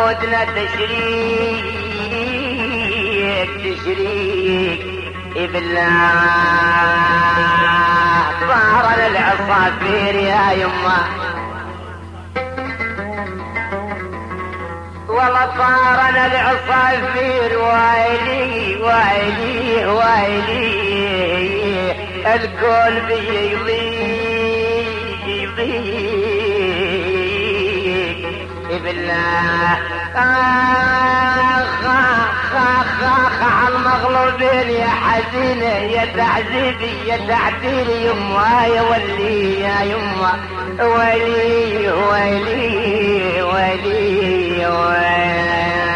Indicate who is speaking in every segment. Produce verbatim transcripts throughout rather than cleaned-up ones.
Speaker 1: ودنا تشريك تشريك بالله طار العصافير يا يما والله طارنا العصافير ويلي ويلي ويلي الكل بيضيق يضيق بالله آخ آخ آخ آخ على المغلوبين يا حزينة يا تعذيبي يا تعديلي يما يا ولي يا يما ويلي ويلي ويلي ويلي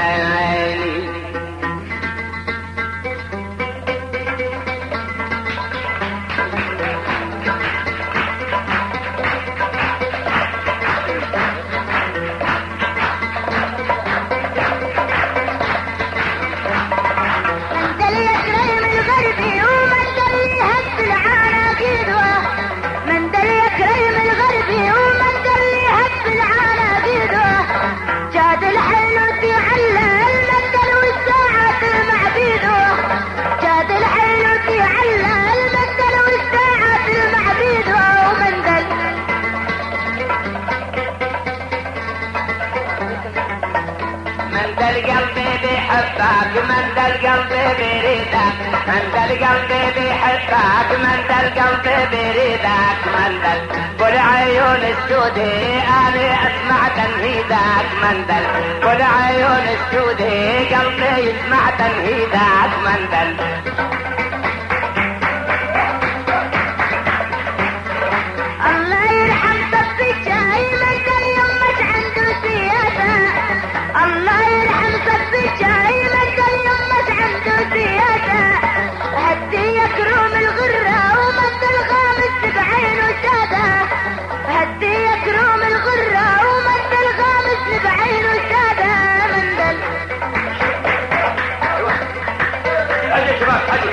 Speaker 1: من ذا القلب بريدك من ذا القلب بيحبك من ذا القلب بريدك من ذا والعيون السودي انا اسمع تنهيدك من ذا والعيون السودي قلبي يسمع تنهيدك من ذا
Speaker 2: الله يرحم صفي الشاي من ذا يمك عنده سياسة الله يرحم صفي الشاي هدي يكرم الغرة ومد الغامس بعينه سادة هدي يكرم الغرة ومد الغامس بعينه سادة من دل
Speaker 1: هدي شباب هدي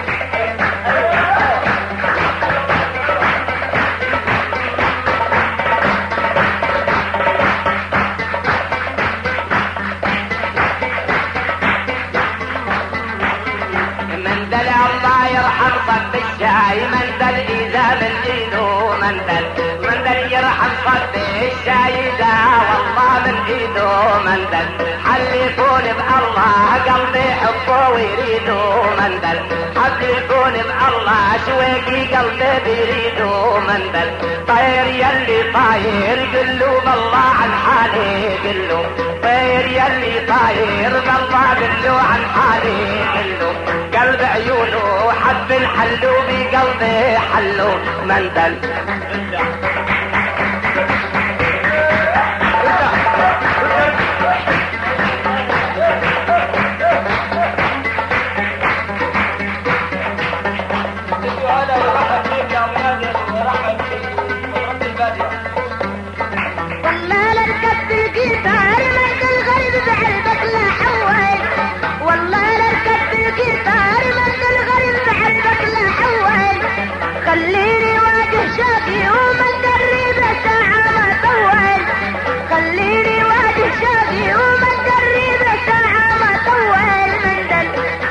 Speaker 1: من ذا إذا من إيده من ذا من ذا يرحم صدي الشايدة والله من إيده من ذا حلفون بالله قلبي حبه ويريده من ذا حلفون بالله شويقي قلبي بيريده من ذا طير يلي طاير قلوا بالله عن حالي قلوا طير يلي طاير بالله قلوا عن حالي قلوا قلب عيونه حب الحلو بقلبي حلو مندل
Speaker 2: والله لركب بالقيثار مد الغرب بعربك لا حول والله لركب بالقيثار مد الغرب بعربك لا حول خليني واجه شاقي ومد الريبة ساعة ما طول خليني واجه شاقي ومد الريبة ساعة ما طول مندل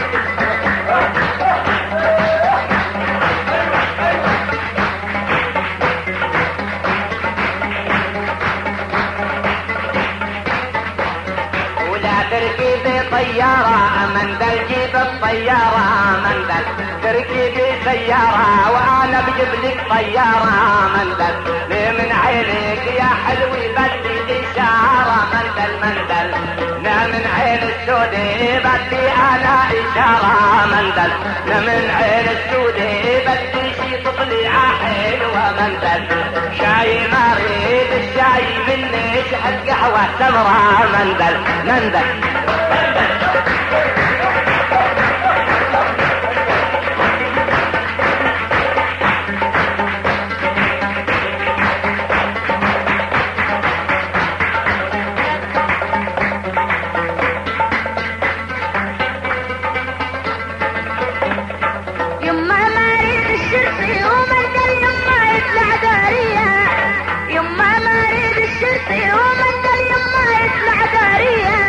Speaker 1: تركيبي طيارة من ذا الجيب الطيارة من ذا تركيبي سيارة وانا بجيب لك طيارة من ذا من عينك يا حلوي بدي اشارة من ذا المندل من عين السودي بدي انا اشارة من ذا من عين السودي بدي شي تطلع حلوة من ذا شاي ما اريد الشاي مني شحن قهوة سمرة من ذا من ذا
Speaker 2: يما ما اريد الشرطي ومن دل يما يطلع دارية يما ما اريد الشرطي ومن دل يما يطلع دارية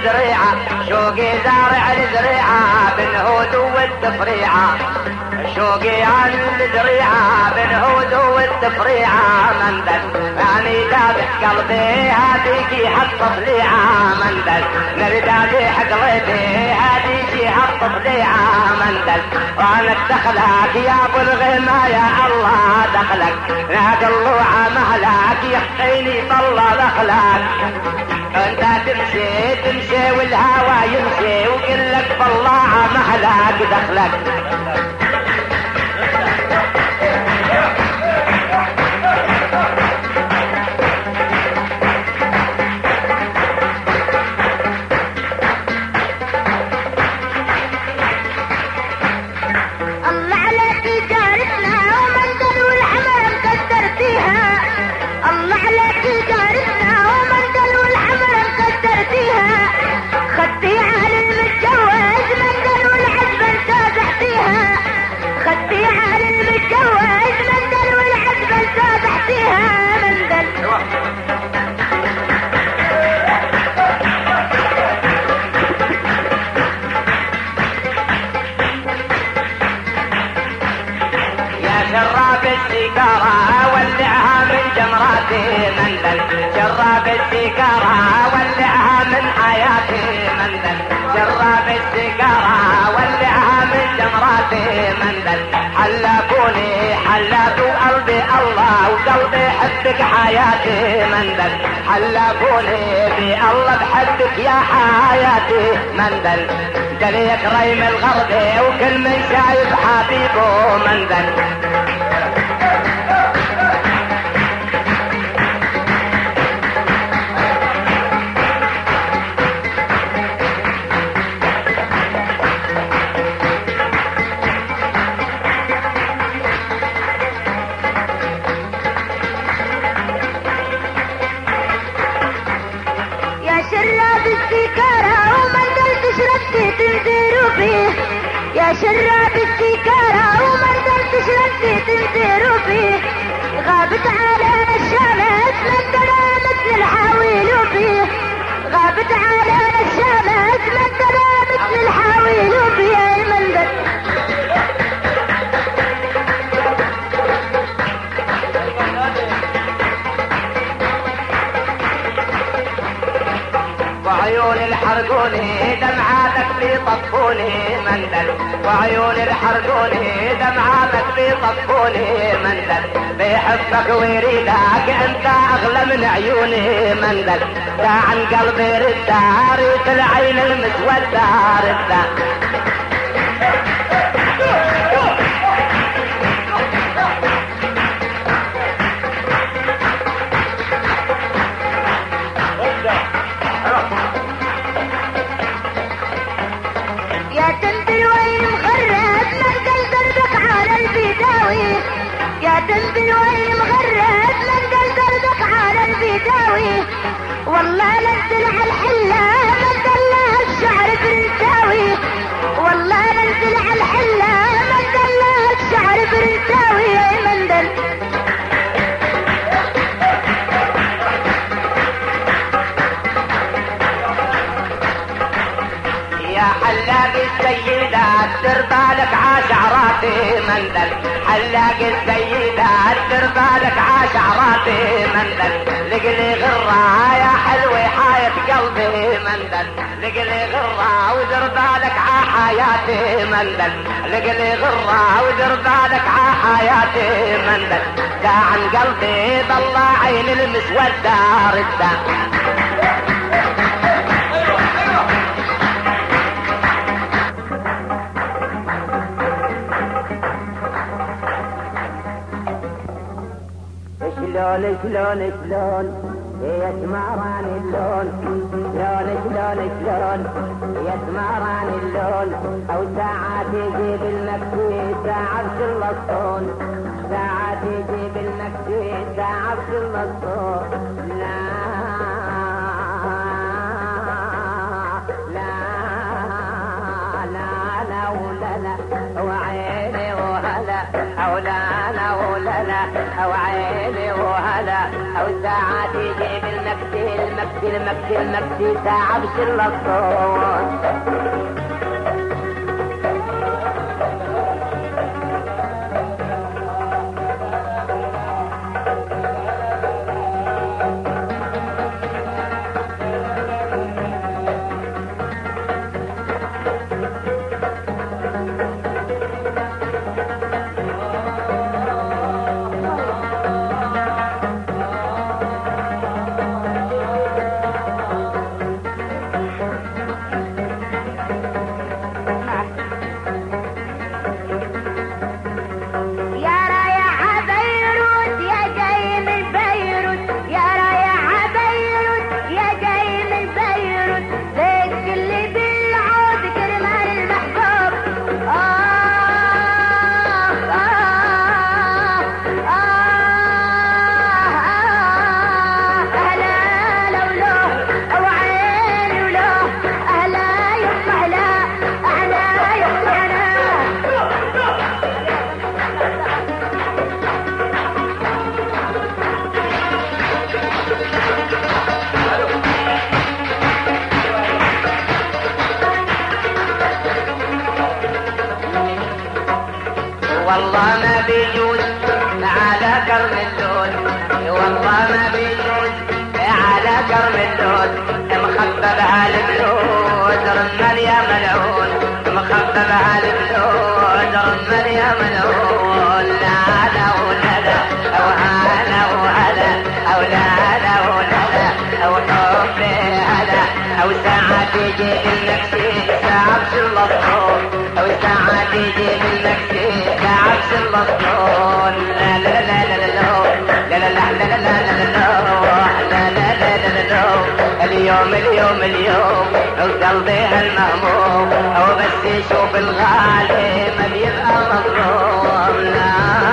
Speaker 1: الزريعة شوقي زارع الزريعة بالهود والتفريعة شوقي عن الزريعة بالهود والتفريعة مندل يعني دابت قلبي هاديكي حط ضليعة مندل نردادي حقلتي هاديكي حط ضليعة مندل وانا دخلك يا ابو الغنى يا الله دخلك يا قلوعة مهلك يحقيني طلع دخلك انت تمشي تمشي والهوى يمشي وقلك طلع مهلك دخلك جرب السيجارة ولعها من حياتي مندل جرب السيجارة ولعها من جمراتي مندل حلفوني حلفوا قلبي الله وقلبي حبك حياتي مندل حلفوني بالله بحبك يا حياتي مندل جليك ريم الغربي وكل من شايف حبيبه مندل
Speaker 2: يا شراب السيجارة ومندل تشربي تنزيروا فيه غابت علينا الشمس مندلة مثل الحاويل فيه غابت علينا الشمس مندلة مثل الحاويل فيه يا مندل
Speaker 1: وعيون الحرقوني دمعاتك بيطفوني مندل وعيون الحرقوني دمعاتك بيطفوني مندل بيحبك ويريدك انت اغلى من عيوني مندل دا عن قلبي ردار العين المسودة ردة
Speaker 2: تنزل وين مغرد مندل قلبك على البداوي والله نزل على الحلة مندل لها الشعر برنساوي والله نزل على الحلة مندل لها الشعر برنساوي يا مندل
Speaker 1: يا حلاق السيدات دير بالك عاشعراتي مندل حلاق السيدات دير بالك عاشعراتي مندل لقلي غرة يا حلوة حاية قلبي مندل لقلي غرة ودير بالك عحياتي مندل لقلي غرة ودير بالك عحياتي مندل دا عن قلبي ضل عين المسودة ردة شلون شلون شلون يسمران اللون شلون شلون شلون يسمران اللون او ساعات يجيب المكسي ساعة بكل الصون ساعات يجيب المكسي ساعة بكل الصون لا لا لا لا ولا لا وعيني وهلا او لا لا ولا لا او عيني وهلا او ساعات يجيب المكسي المكتي المكتي المكتي تعب شلطون. والله ما بيجوز على كرم اللون، والله ما بيجوز على كرم اللون، مخببها البلود رمال يا ملعون، مخببها البلود رمال يا ملعون. لا لا ولا لا او هلا وهلا او لا لا ولا لا او حبي هلا او ساعة تيجي النكسي ساعة بشلطون، او ساعة تيجي النكسي عبس المصنون. لا لا لا لا لا لا لا لا لا لا لا لا لا لا اليوم اليوم اليوم قلبي هالمهموم، او بس يشوف الغالي ما بيبقى مظلوم. لا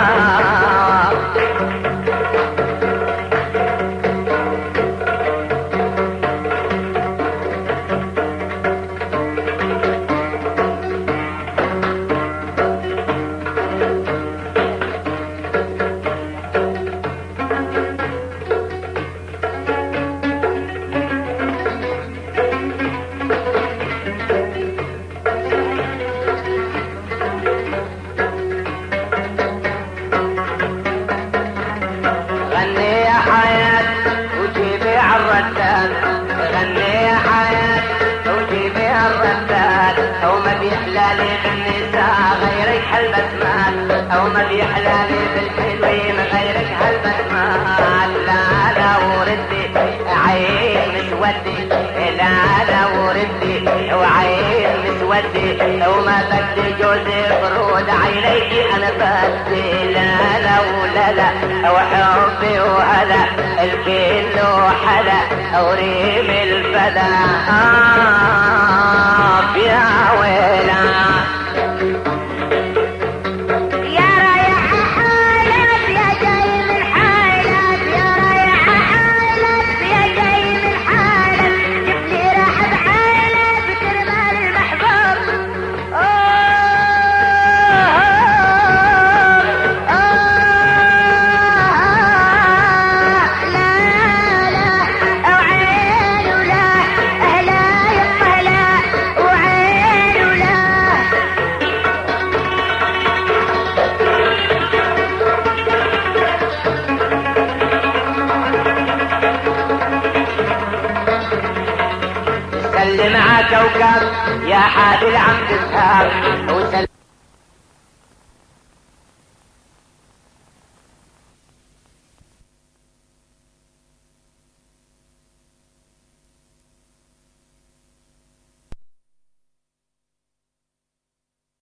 Speaker 1: او ما بيحلالي بالحلوين غيرك هالبسمات. لا لا وردي عين مسودي، لا لا وردي وعين مسودي، لو ما بدي جوزي فرود عينيكي انا بدي. لا لا ولا لا وحبي وهلا الكل وحلا وريم الفدا آه يا ويلا. كوكب يا حادي العم تسهر